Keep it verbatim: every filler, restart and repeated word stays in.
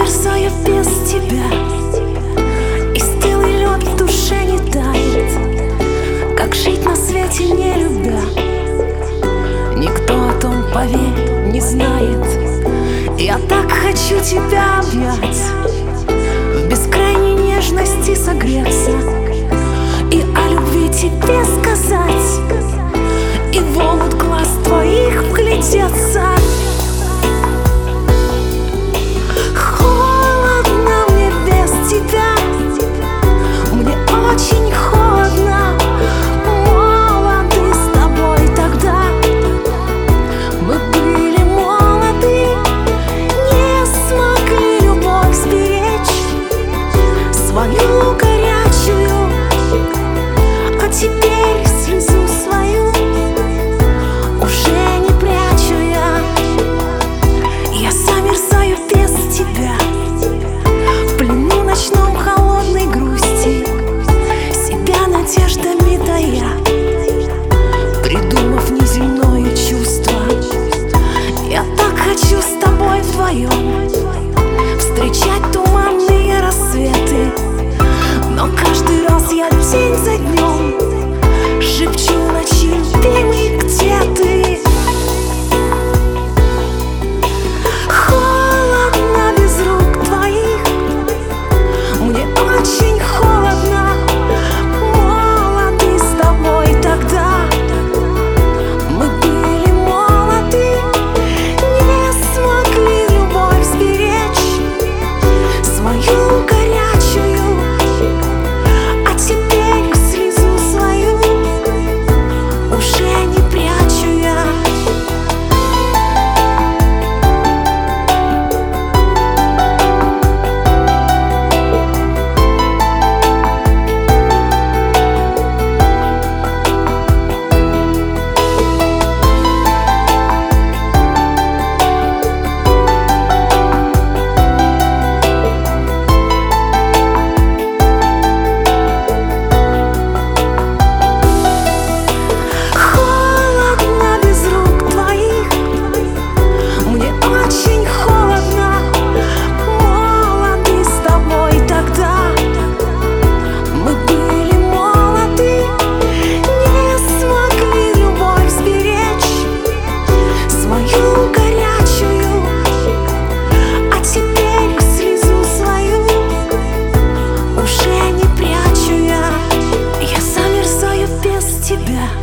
замерзаю без тебя, и стылый лед в душе не тает. Как жить на свете, не любя? Никто о том, поверь, не знает. Я так хочу тебя обнять, в бескрайней нежности согреться, и о любви тебе сказать, и в омут глаз твоих вглядеться. Холодно мне без тебя, мне очень холодно. Молоды с тобой тогда, мы были молоды, не смогли любовь сберечь свою горячую, а теперь слезу свою уже не прячу я. Я замерзаю без тебя, в плену ночном холодной грусти, себя надеждами тая, придумав неземное чувство. Я так хочу с тобой вдвоем встречать туманные рассветы, но каждый раз я день за днем шепчу ночи, любимый, где ты? Холодно без рук твоих, мне очень холодно. Молоды с тобой тогда, мы были молоды, не смогли любовь сберечь свою горячую, а теперь слезу свою уже не прячу я. Холодно без рук твоих, мне очень холодно. Молоды с тобой тогда, мы были молоды, не смогли любовь сберечь свою горячую, а теперь слезу свою уже не прячу я. Я замерзаю без тебя,